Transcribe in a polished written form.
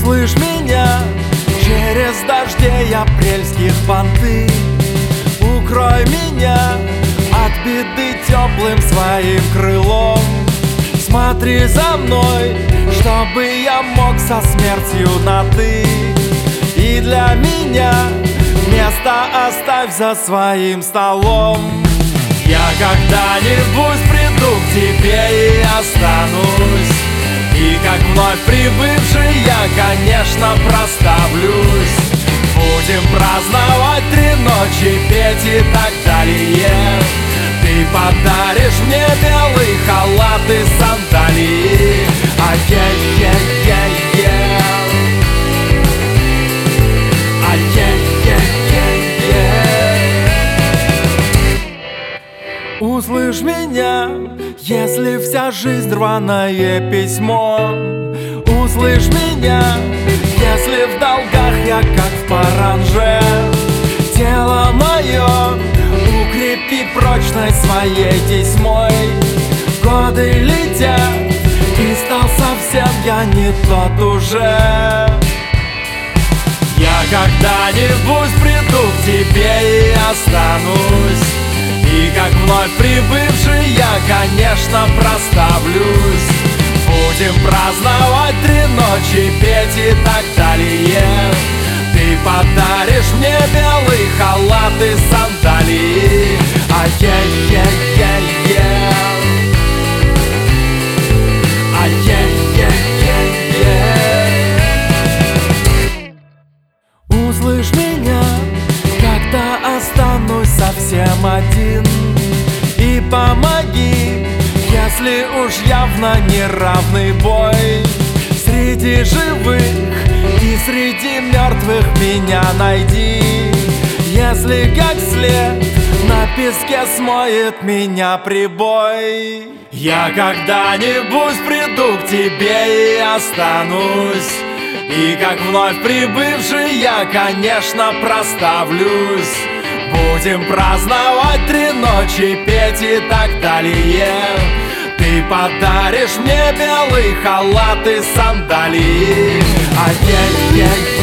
Услышь меня через дождей апрельских понты. Укрой меня от беды теплым своим крылом. Смотри за мной, чтобы я мог со смертью на «ты». И для меня место оставь за своим столом. Я когда-нибудь приду к тебе и останусь, и как вновь прибывший я, конечно, проставлюсь. Будем праздновать 3 ночи, петь и так далее. Ты подаришь мне белый халат и сандалии. Ай-яй-яй-яй-яй. Услышь меня, если вся жизнь рваное письмо. Услышь меня, если в долгах я как в паранже. Тело мое укрепи прочной своей тесьмой. Годы летят, и стал совсем я не тот уже. Я когда-нибудь приду к тебе и останусь, и как вновь прибывший я, конечно, проставлюсь. Будем праздновать 3 ночи, петь и так далее. Ты подаришь мне белый халат и сандалии. Ай-яй-яй-яй-яй. Ай-яй-яй-яй-яй. Услышь меня, когда останусь совсем один, и помоги, если уж явно неравный бой. Среди живых и среди мертвых меня найди. Если как след на песке смоет меня прибой. Я когда-нибудь приду к тебе и останусь, и как вновь прибывший я, конечно, проставлюсь. Будем праздновать 3 ночи, петь и так далее. Ты подаришь мне белый халат и сандалии. Ай-яй-яй.